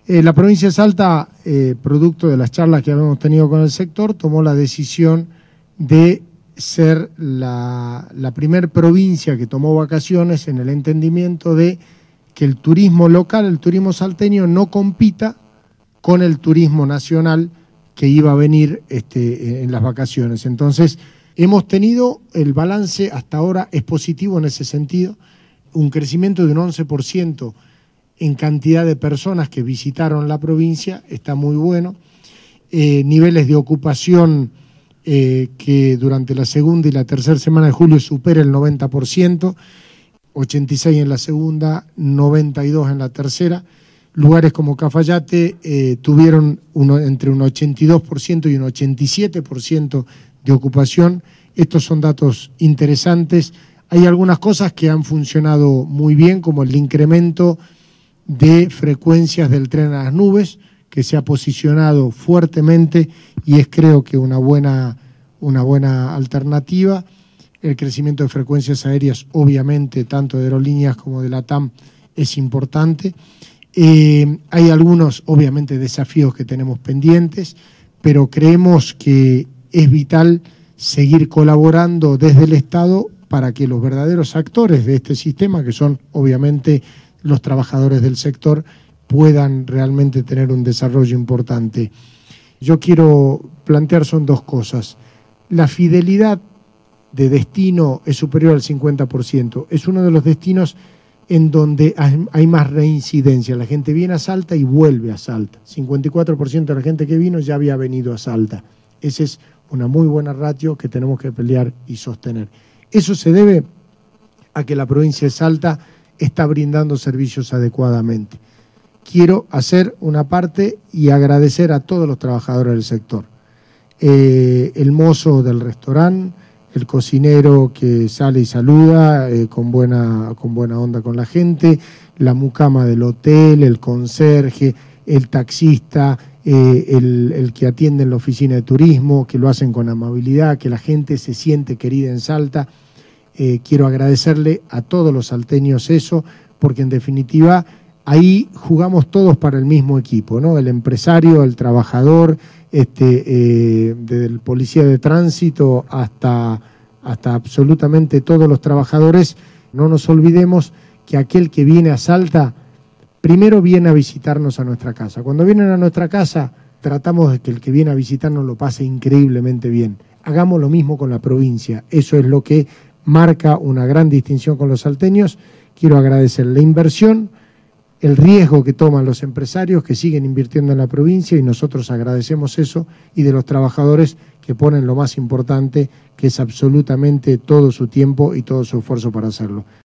La provincia de Salta, producto de las charlas que habíamos tenido con el sector, tomó la decisión de ser la primer provincia que tomó vacaciones en el entendimiento de que el turismo local, el turismo salteño, no compita con el turismo nacional que iba a venir en las vacaciones. Entonces, hemos tenido, el balance hasta ahora es positivo en ese sentido, un crecimiento de un 11% en cantidad de personas que visitaron la provincia, está muy bueno. Niveles de ocupación que durante la segunda y la tercera semana de julio supera el 90%, 86 en la segunda, 92 en la tercera. Lugares como Cafayate tuvieron entre un 82% y un 87% de ocupación. Estos son datos interesantes. Hay algunas cosas que han funcionado muy bien, como el incremento de frecuencias del tren a las nubes, que se ha posicionado fuertemente y es, creo que, una buena alternativa. El crecimiento de frecuencias aéreas, obviamente, tanto de aerolíneas como de la TAM, es importante. Hay algunos, obviamente, desafíos que tenemos pendientes, pero creemos que es vital seguir colaborando desde el Estado para que los verdaderos actores de este sistema, que son, obviamente, los trabajadores del sector, puedan realmente tener un desarrollo importante. Yo quiero plantear son dos cosas. La fidelidad de destino es superior al 50%. Es uno de los destinos en donde hay más reincidencia. La gente viene a Salta y vuelve a Salta. 54% de la gente que vino ya había venido a Salta. Esa es una muy buena ratio que tenemos que pelear y sostener. Eso se debe a que la provincia de Salta está brindando servicios adecuadamente. Quiero hacer una parte y agradecer a todos los trabajadores del sector. El mozo del restaurante, el cocinero que sale y saluda con buena onda con la gente, la mucama del hotel, el conserje, el taxista, el que atiende en la oficina de turismo, que lo hacen con amabilidad, que la gente se siente querida en Salta. Quiero agradecerle a todos los salteños eso, porque en definitiva ahí jugamos todos para el mismo equipo, ¿no? El empresario, el trabajador, desde el policía de tránsito hasta absolutamente todos los trabajadores. No nos olvidemos que aquel que viene a Salta primero viene a visitarnos a nuestra casa. Cuando vienen a nuestra casa tratamos de que el que viene a visitarnos lo pase increíblemente bien. Hagamos lo mismo con la provincia. Eso es lo que marca una gran distinción con los salteños. Quiero agradecer la inversión, el riesgo que toman los empresarios que siguen invirtiendo en la provincia, y nosotros agradecemos eso, y de los trabajadores que ponen lo más importante, que es absolutamente todo su tiempo y todo su esfuerzo para hacerlo.